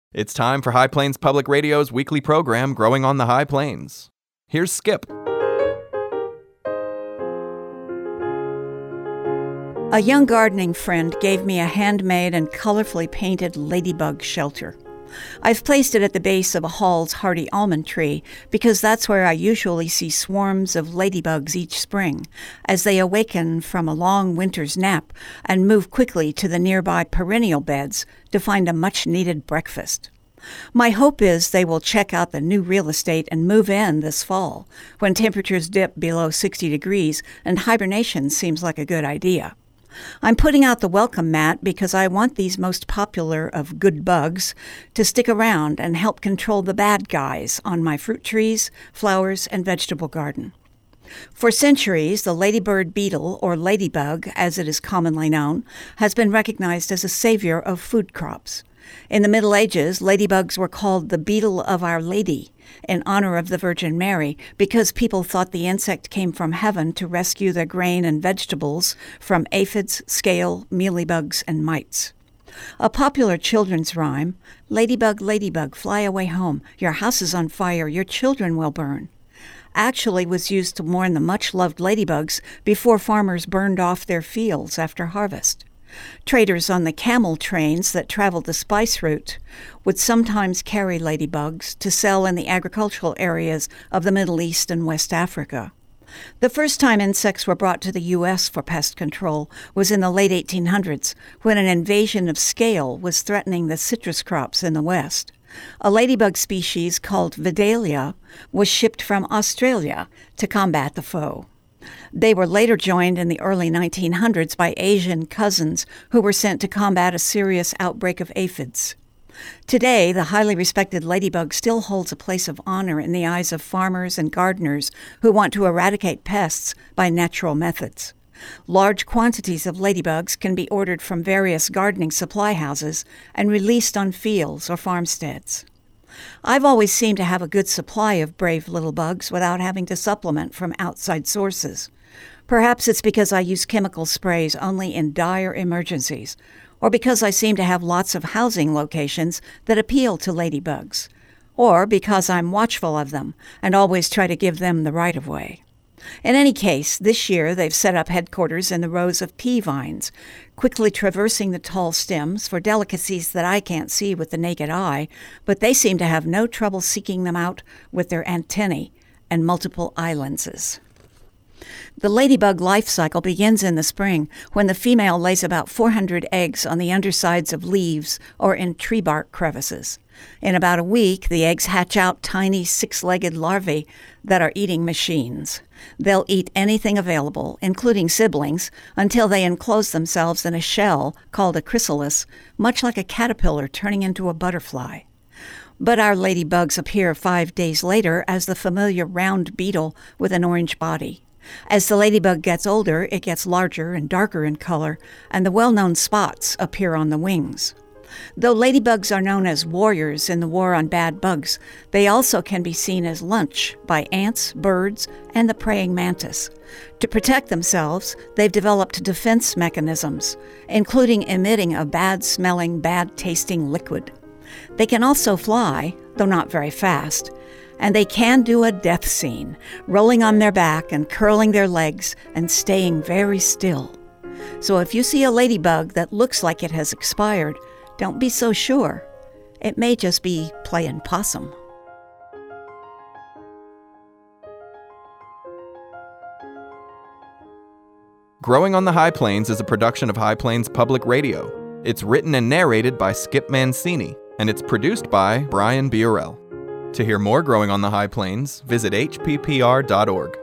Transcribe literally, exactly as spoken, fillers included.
It's time for High Plains Public Radio's weekly program, Growing on the High Plains. Here's Skip. A young gardening friend gave me a handmade and colorfully painted ladybug shelter. I've placed it at the base of a Hall's hardy almond tree because that's where I usually see swarms of ladybugs each spring as they awaken from a long winter's nap and move quickly to the nearby perennial beds to find a much-needed breakfast. My hope is they will check out the new real estate and move in this fall when temperatures dip below sixty degrees and hibernation seems like a good idea. I'm putting out the welcome mat because I want these most popular of good bugs to stick around and help control the bad guys on my fruit trees, flowers, and vegetable garden. For centuries, the ladybird beetle, or ladybug as it is commonly known, has been recognized as a savior of food crops. In the Middle Ages, ladybugs were called the beetle of Our Lady, in honor of the Virgin Mary, because people thought the insect came from heaven to rescue their grain and vegetables from aphids, scale, mealybugs, and mites. A popular children's rhyme, "Ladybug, ladybug, fly away home. Your house is on fire, your children will burn," actually was used to warn the much-loved ladybugs before farmers burned off their fields after harvest. Traders on the camel trains that traveled the spice route would sometimes carry ladybugs to sell in the agricultural areas of the Middle East and West Africa. The first time insects were brought to the U S for pest control was in the late eighteen hundreds, when an invasion of scale was threatening the citrus crops in the West. A ladybug species called Vidalia was shipped from Australia to combat the foe. They were later joined in the early nineteen hundreds by Asian cousins who were sent to combat a serious outbreak of aphids. Today, the highly respected ladybug still holds a place of honor in the eyes of farmers and gardeners who want to eradicate pests by natural methods. Large quantities of ladybugs can be ordered from various gardening supply houses and released on fields or farmsteads. I've always seemed to have a good supply of brave little bugs without having to supplement from outside sources. Perhaps it's because I use chemical sprays only in dire emergencies, or because I seem to have lots of housing locations that appeal to ladybugs, or because I'm watchful of them and always try to give them the right-of-way. In any case, this year they've set up headquarters in the rows of pea vines, quickly traversing the tall stems for delicacies that I can't see with the naked eye, but they seem to have no trouble seeking them out with their antennae and multiple eye lenses. The ladybug life cycle begins in the spring, when the female lays about four hundred eggs on the undersides of leaves or in tree bark crevices. In about a week, the eggs hatch out tiny six-legged larvae that are eating machines. They'll eat anything available, including siblings, until they enclose themselves in a shell called a chrysalis, much like a caterpillar turning into a butterfly. But our ladybugs appear five days later as the familiar round beetle with an orange body. As the ladybug gets older, it gets larger and darker in color, and the well-known spots appear on the wings. Though ladybugs are known as warriors in the war on bad bugs, they also can be seen as lunch by ants, birds, and the praying mantis. To protect themselves, they've developed defense mechanisms, including emitting a bad-smelling, bad-tasting liquid. They can also fly, though not very fast, and they can do a death scene, rolling on their back and curling their legs and staying very still. So if you see a ladybug that looks like it has expired, don't be so sure. It may just be playing possum. Growing on the High Plains is a production of High Plains Public Radio. It's written and narrated by Skip Mancini, and it's produced by Brian Biorel. To hear more Growing on the High Plains, visit h p p r dot org.